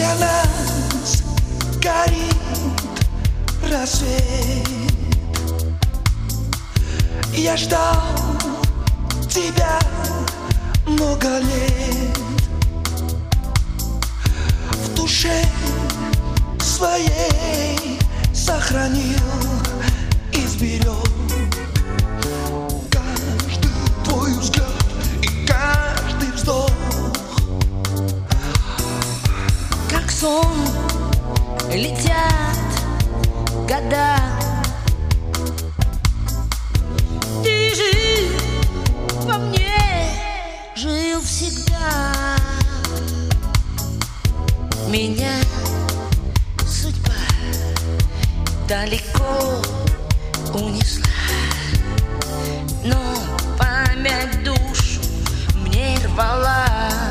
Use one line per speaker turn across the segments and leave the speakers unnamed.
Для нас горит рассвет. Я ждал тебя много лет. В душе своей сохранил и сберег каждый твой взгляд и каждый вздох.
Как сон летят года. Ты жил во мне, жил всегда. Меня судьба далеко унесла, но память душу мне рвала.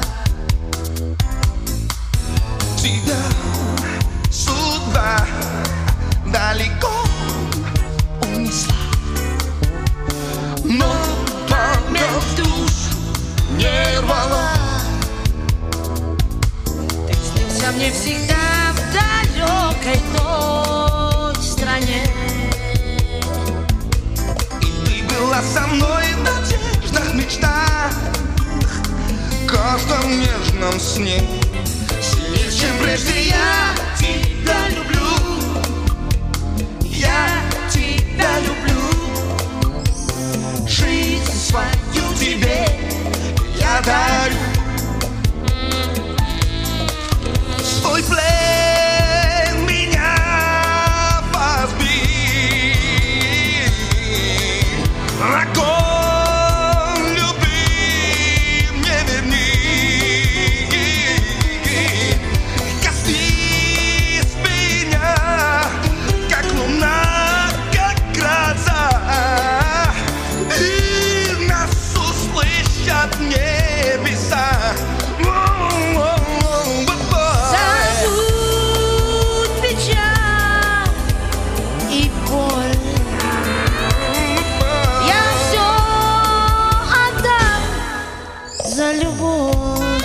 Тебя судьба далеко унесла, но память душу не рвала.
Ты снился мне всегда в далекой той стране.
И ты была со мной в надеждах, мечтах, каждом нежном сне. Сильнее, чем прежде, я тебя люблю. Я тебя люблю. Жизнь свою тебе я дарю. Свой плен меня возьми. Огонь любви мне верни. Коснись меня, как луна, как гроза, и нас услышат небеса.
Забудь печаль и боль. Я все отдам за любовь.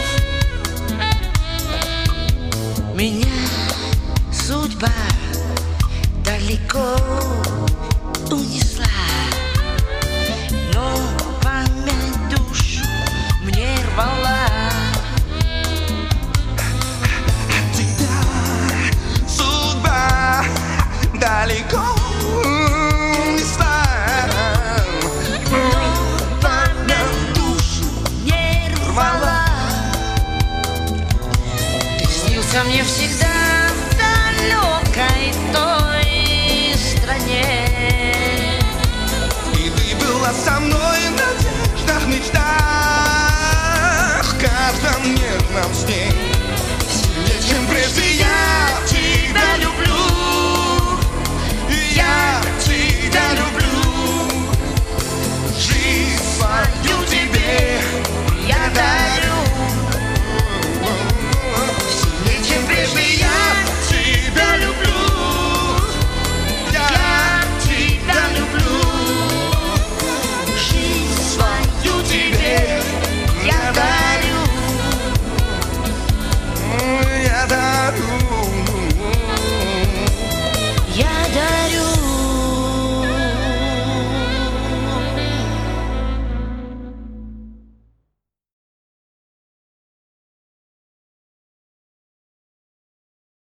Меня судьба далеко унесла, но память душу мне рвала.
Тебя судьба далеко унесла, но память душу
Не рвала.
рвала.
Ты снился мне всегда